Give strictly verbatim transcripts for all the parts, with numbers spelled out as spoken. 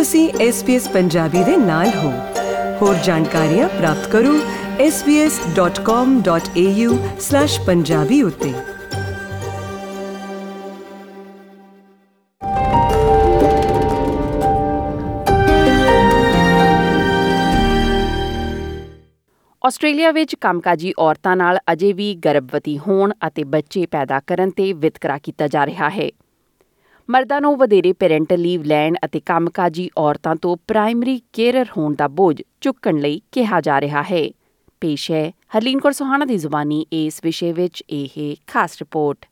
ਤੁਸੀਂ S B S Punjabi ਦੇ ਨਾਲ ਹੋ। ਹੋਰ ਜਾਣਕਾਰੀਆਂ ਪ੍ਰਾਪਤ ਕਰੋ s b s dot com dot a u slash Punjabi ਉੱਤੇ। ਆਸਟ੍ਰੇਲੀਆ ਵਿੱਚ ਕੰਮਕਾਜੀ ਔਰਤਾਂ ਨਾਲ ਅਜੇ ਵੀ ਗਰਭਵਤੀ ਹੋਣ ਅਤੇ ਬੱਚੇ ਪੈਦਾ ਕਰਨ ਤੇ ਵਿਤਕਰਾ ਕੀਤਾ ਜਾ ਰਿਹਾ ਹੈ। ਮਰਦਾਂ ਨੂੰ ਵਧੇਰੇ ਪੈਰੈਂਟਲ ਲੀਵ ਲੈਣ ਅਤੇ ਕੰਮਕਾਜੀ ਔਰਤਾਂ ਤੋਂ ਪ੍ਰਾਇਮਰੀ ਕੇਅਰਰ ਹੋਣ ਦਾ ਬੋਝ ਚੁੱਕਣ ਲਈ ਕਿਹਾ ਜਾ ਰਿਹਾ ਹੈ। ਪੇਸ਼ ਹੈ ਹਰਲੀਨ ਕੌਰ ਸੁਹਾਣਾ ਦੀ ਜ਼ੁਬਾਨੀ ਇਸ ਵਿਸ਼ੇ ਵਿੱਚ ਇਹ ਖਾਸ ਰਿਪੋਰਟ।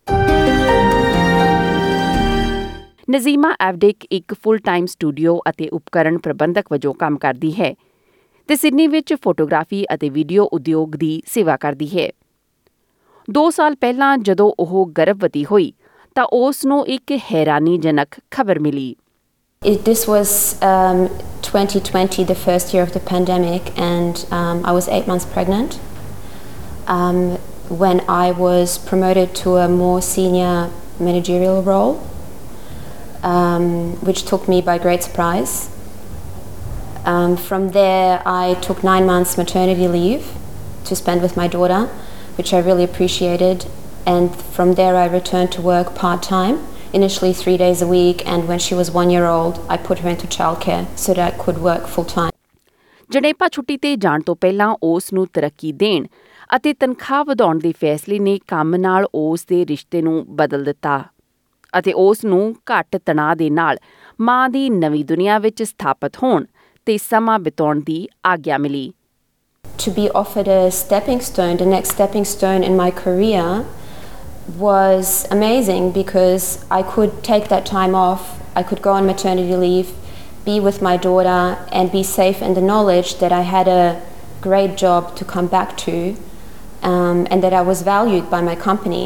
ਨਜ਼ੀਮਾ ਐਵਡਿਕ ਇੱਕ ਫੁੱਲ ਟਾਈਮ ਸਟੂਡੀਓ ਅਤੇ ਉਪਕਰਨ ਪ੍ਰਬੰਧਕ ਵਜੋਂ ਕੰਮ ਕਰਦੀ ਹੈ ਤੇ ਸਿਡਨੀ ਵਿੱਚ ਫੋਟੋਗ੍ਰਾਫੀ ਅਤੇ ਵੀਡੀਓ ਉਦਯੋਗ ਦੀ ਸੇਵਾ ਕਰਦੀ ਹੈ। ਦੋ ਸਾਲ ਪਹਿਲਾਂ ਜਦੋਂ ਉਹ ਗਰਭਵਤੀ ਹੋਈ ਤਾਂ ਉਸ ਨੂੰ ਇੱਕ ਹੈਰਾਨੀਜਨਕ ਖਬਰ ਮਿਲੀ। This was um, twenty twenty, the first year of the pandemic, and um, I was eight months pregnant um, when I was promoted to a more senior managerial role, um, which took me by great surprise. Um, from there, I took nine months maternity leave to spend with my daughter, which I really appreciated. And from there, I returned to work part-time, initially three days a week. And when she was one year old, I put her into childcare so that I could work full-time. ਜਣੇਪਾ ਛੁੱਟੀ ਤੇ ਜਾਣ ਤੋਂ ਪਹਿਲਾਂ ਉਸ ਨੂੰ ਤਰੱਕੀ ਦੇਣ ਅਤੇ ਤਨਖਾਹ ਵਧਾਉਣ ਦੇ ਫੈਸਲੇ ਨੇ ਕੰਮ ਨਾਲ ਉਸ ਦੇ ਰਿਸ਼ਤੇ ਨੂੰ ਬਦਲ ਦਿੱਤਾ ਅਤੇ ਉਸ ਨੂੰ ਘੱਟ ਤਣਾਅ ਦੇ ਨਾਲ ਮਾਂ ਦੀ ਨਵੀਂ ਦੁਨੀਆ ਵਿੱਚ ਸਥਾਪਿਤ ਹੋਣ ਤੇ ਸਮਾਂ ਬਿਤਾਉਣ ਦੀ ਆਗਿਆ ਮਿਲੀ। To be offered a stepping stone, the next stepping stone in my career was amazing because I could take that time off, I could go on maternity leave, be with my daughter and be safe in the knowledge that I had a great job to come back to um, and that I was valued by my company.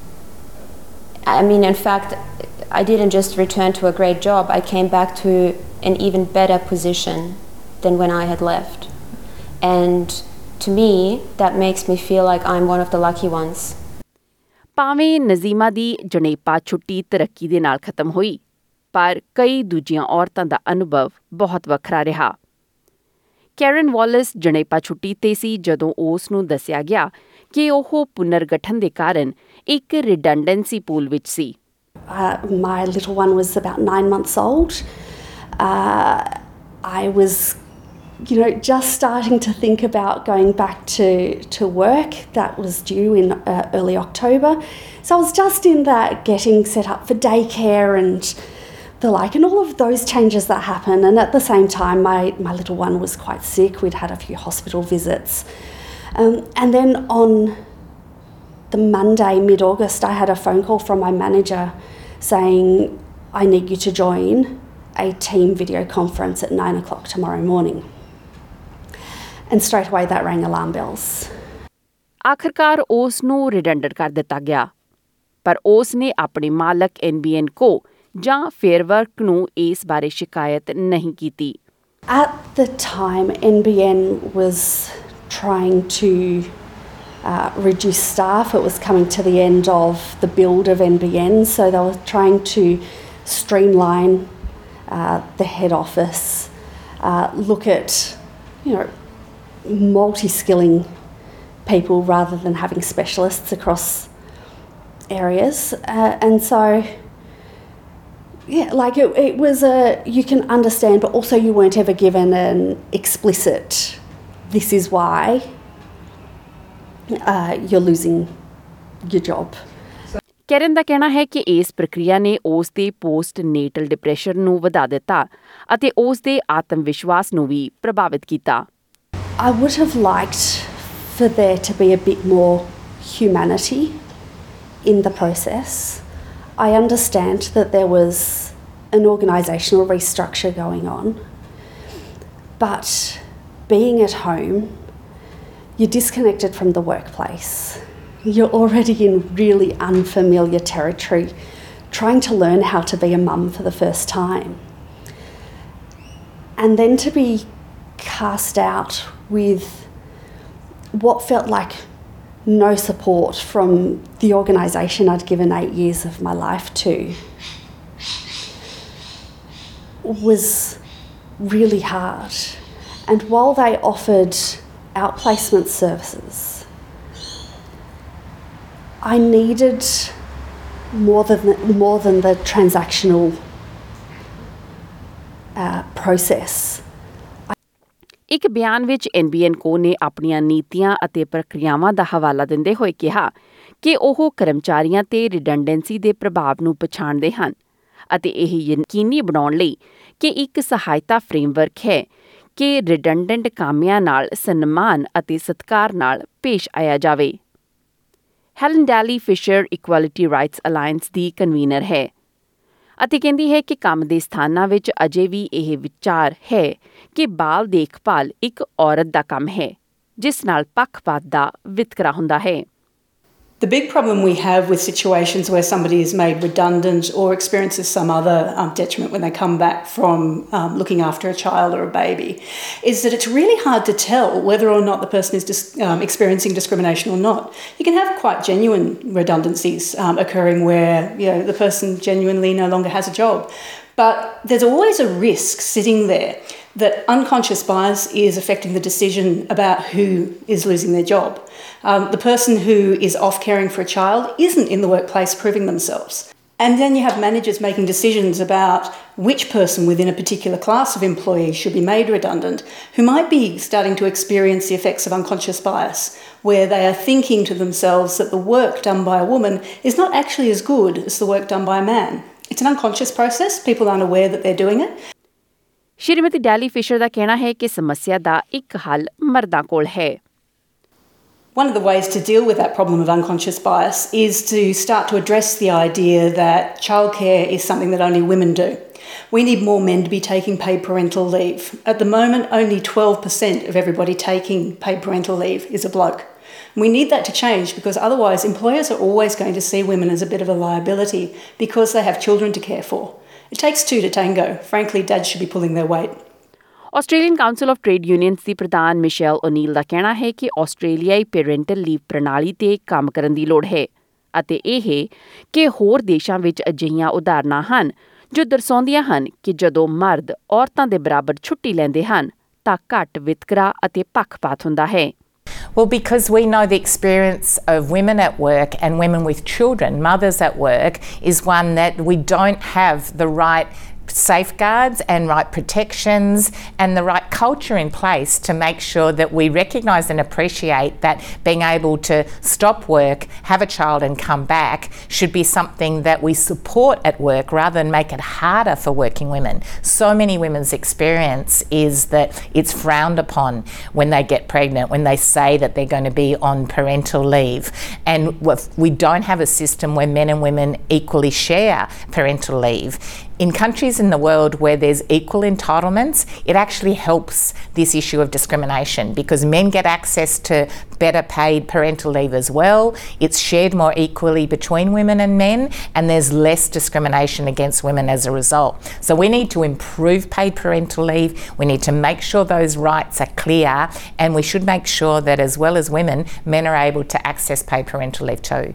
I mean, in fact, I didn't just return to a great job, I came back to an even better position than when I had left. And to me, that makes me feel like I'm one of the lucky ones. ਭਾਵੇਂ ਨਜ਼ੀਮਾ ਦੀ ਜਣੇਪਾ ਛੁੱਟੀ ਤਰੱਕੀ ਦੇ ਨਾਲ ਖਤਮ ਹੋਈ, ਪਰ ਕਈ ਦੂਜੀਆਂ ਔਰਤਾਂ ਦਾ ਅਨੁਭਵ ਬਹੁਤ ਵੱਖਰਾ ਰਿਹਾ। ਕੈਰਨ ਵਾਲਿਸ ਜਣੇਪਾ ਛੁੱਟੀ ਤੇ ਸੀ ਜਦੋਂ ਉਸ ਨੂੰ ਦੱਸਿਆ ਗਿਆ ਕਿ ਉਹ ਪੁਨਰਗਠਨ ਦੇ ਕਾਰਨ ਇੱਕ ਰਿਡੰਡੈਂਸੀ ਪੂਲ ਵਿੱਚ ਸੀ। Uh, my little one was about nine months old. Uh, I was you know, just starting to think about going back to, to work. That was due in uh, early October. So I was just in that getting set up for daycare and the like, and all of those changes that happen. And at the same time, my, my little one was quite sick. We'd had a few hospital visits. Um, and then on the Monday, mid-August, I had a phone call from my manager saying, I need you to join a team video conference at nine o'clock tomorrow morning. And straight away that rang alarm bells. ਆਖਰਕਾਰ ਉਸ ਨੂੰ ਰਿਡੰਡੈਂਟ ਕਰ ਦਿੱਤਾ ਗਿਆ, ਪਰ ਉਸ ਨੇ ਆਪਣੇ ਮਾਲਕ N B N ਕੋ ਜਾਂ ਫੇਅਰਵਰਕ ਨੂੰ ਇਸ ਬਾਰੇ ਸ਼ਿਕਾਇਤ ਨਹੀਂ ਕੀਤੀ। At the time, N B N was trying to uh, reduce staff. It was coming to the end of the build of N B N, so they were trying to streamline uh, the head office, uh, look at, you know, multi-skilling people rather than having specialists across areas. Uh, and so, yeah, like it, it was a, you can understand, but also you weren't ever given an explicit, this is why uh, you're losing your job. Karen ਦਾ ਕਹਿਣਾ ਹੈ ਕਿ ਇਸ ਪ੍ਰਕਿਰਿਆ ਨੇ ਉਸ ਦੇ post ਨੇਟਲ depression ਨੂੰ ਵਧਾ ਦਿੱਤਾ ਅਤੇ ਉਸ ਦੇ ਆਤਮ ਵਿਸ਼ਵਾਸ ਨੂੰ ਵੀ ਪ੍ਰਭਾਵਿਤ ਕੀਤਾ। I would have liked for there to be a bit more humanity in the process. I understand that there was an organisational restructure going on, but being at home, you're disconnected from the workplace. You're already in really unfamiliar territory, trying to learn how to be a mum for the first time. And then to be cast out with what felt like no support from the organisation I'd given eight years of my life to was really hard. And while they offered outplacement services, I needed more than the, more than the transactional uh, process. ਇੱਕ ਬਿਆਨ ਵਿੱਚ N B N ਕੋ ਨੇ ਆਪਣੀਆਂ ਨੀਤੀਆਂ ਅਤੇ ਪ੍ਰਕਿਰਿਆਵਾਂ ਦਾ ਹਵਾਲਾ ਦਿੰਦੇ ਹੋਏ ਕਿਹਾ ਕਿ ਉਹ ਕਰਮਚਾਰੀਆਂ ਤੇ ਰਿਡੰਡੈਂਸੀ ਦੇ ਪ੍ਰਭਾਵ ਨੂੰ ਪਛਾਣਦੇ ਹਨ ਅਤੇ ਇਹ ਯਕੀਨੀ ਬਣਾਉਣ ਲਈ ਕਿ ਇੱਕ ਸਹਾਇਤਾ ਫਰੇਮਵਰਕ ਹੈ ਕਿ ਰਿਡੰਡੈਂਟ ਕਾਮਿਆਂ ਨਾਲ ਸਨਮਾਨ ਅਤੇ ਸਤਿਕਾਰ ਨਾਲ ਪੇਸ਼ ਆਇਆ ਜਾਵੇ। Helen Dalley Fisher equality rights alliance ਦੀ ਕਨਵੀਨਰ ਹੈ ਅਤੇ ਕਹਿੰਦੀ ਹੈ ਕਿ ਕੰਮ ਦੇ ਸਥਾਨਾਂ ਵਿੱਚ ਅਜੇ ਵੀ ਇਹ ਵਿਚਾਰ ਹੈ ਕਿ ਬਾਲ ਦੇਖਭਾਲ ਇੱਕ ਔਰਤ ਦਾ ਕੰਮ ਹੈ ਜਿਸ ਨਾਲ ਪੱਖਪਾਤ ਦਾ ਵਿਤਕਰਾ ਹੁੰਦਾ ਹੈ। The big problem we have with situations where somebody is made redundant or experiences some other um, detriment when they come back from um, looking after a child or a baby is that it's really hard to tell whether or not the person is dis- um, experiencing discrimination or not. You can have quite genuine redundancies um, occurring where you know, the person genuinely no longer has a job. But there's always a risk sitting there that unconscious bias is affecting the decision about who is losing their job. Um, the person who is off caring for a child isn't in the workplace proving themselves. And then you have managers making decisions about which person within a particular class of employees should be made redundant, who might be starting to experience the effects of unconscious bias, where they are thinking to themselves that the work done by a woman is not actually as good as the work done by a man. It's an unconscious process. People aren't aware that they're doing it. Shrimati Dalley Fisher ਦਾ ਕਹਿਣਾ ਹੈ ਕਿ ਸਮੱਸਿਆ ਦਾ ਇੱਕ ਹੱਲ ਮਰਦਾਂ ਕੋਲ ਹੈ। One of the ways to deal with that problem of unconscious bias is to start to address the idea that childcare is something that only women do. We need more men to be taking paid parental leave. At the moment, only twelve percent of everybody taking paid parental leave is a bloke. We need that to change because otherwise employers are always going to see women as a bit of a liability because they have children to care for. It takes two to tango. Frankly, dads should be pulling their weight. Australian council of trade unions ਦੀ ਪ੍ਰਧਾਨ Michelle O'Neill ਦਾ ਕਹਿਣਾ ਹੈ ਕਿ ਆਸਟ੍ਰੇਲੀਆਈ parental leave ਪ੍ਰਣਾਲੀ ਤੇ ਕੰਮ ਕਰਨ ਦੀ ਲੋੜ ਹੈ ਅਤੇ ਇਹ ਕਿ ਹੋਰ ਦੇਸ਼ਾਂ ਵਿੱਚ ਅਜਿਹੀਆਂ ਉਦਾਹਰਨਾਂ ਹਨ ਜੋ ਦਰਸਾਉਂਦੀਆਂ ਹਨ ਕਿ ਜਦੋਂ ਮਰਦ ਔਰਤਾਂ ਦੇ ਬਰਾਬਰ ਛੁੱਟੀ ਲੈਂਦੇ ਹਨ ਤਾਂ ਘੱਟ ਵਿਤਕਰਾ ਅਤੇ ਪੱਖਪਾਤ ਹੁੰਦਾ ਹੈ। Well, because we know the experience of women at work and women with children, mothers at work, is one that we don't have the right safeguards and right protections and the right culture in place to make sure that we recognise and appreciate that being able to stop work, have a child and come back should be something that we support at work rather than make it harder for working women. So many women's experience is that it's frowned upon when they get pregnant, when they say that they're going to be on parental leave. And we don't have a system where men and women equally share parental leave. In countries in the world where there's equal entitlements, it actually helps this issue of discrimination because men get access to better paid parental leave as well. It's shared more equally between women and men, and there's less discrimination against women as a result. So we need to improve paid parental leave. We need to make sure those rights are clear, and we should make sure that as well as women, men are able to access paid parental leave too.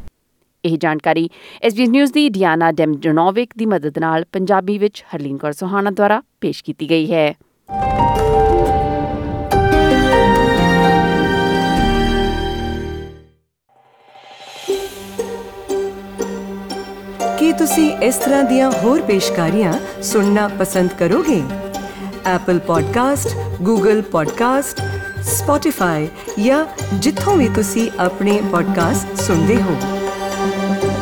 ਇਹ ਜਾਣਕਾਰੀ S B S news ਦੀ Diana Damjanovic ਦੀ ਮਦਦ ਨਾਲ ਪੰਜਾਬੀ ਵਿੱਚ ਹਰਲੀਨ ਕੌਰ ਸੋਹਾਣਾ ਦੁਆਰਾ ਪੇਸ਼ ਕੀਤੀ ਗਈ ਹੈ। ਕੀ ਤੁਸੀਂ ਇਸ ਤਰ੍ਹਾਂ ਦੀਆਂ ਹੋਰ ਪੇਸ਼ਕਾਰੀਆਂ ਸੁਣਨਾ ਪਸੰਦ ਕਰੋਗੇ? Apple podcast, Google podcast, Spotify ਜਾਂ ਜਿੱਥੋਂ ਵੀ ਤੁਸੀਂ ਆਪਣੇ ਪੋਡਕਾਸਟ ਸੁਣਦੇ ਹੋ।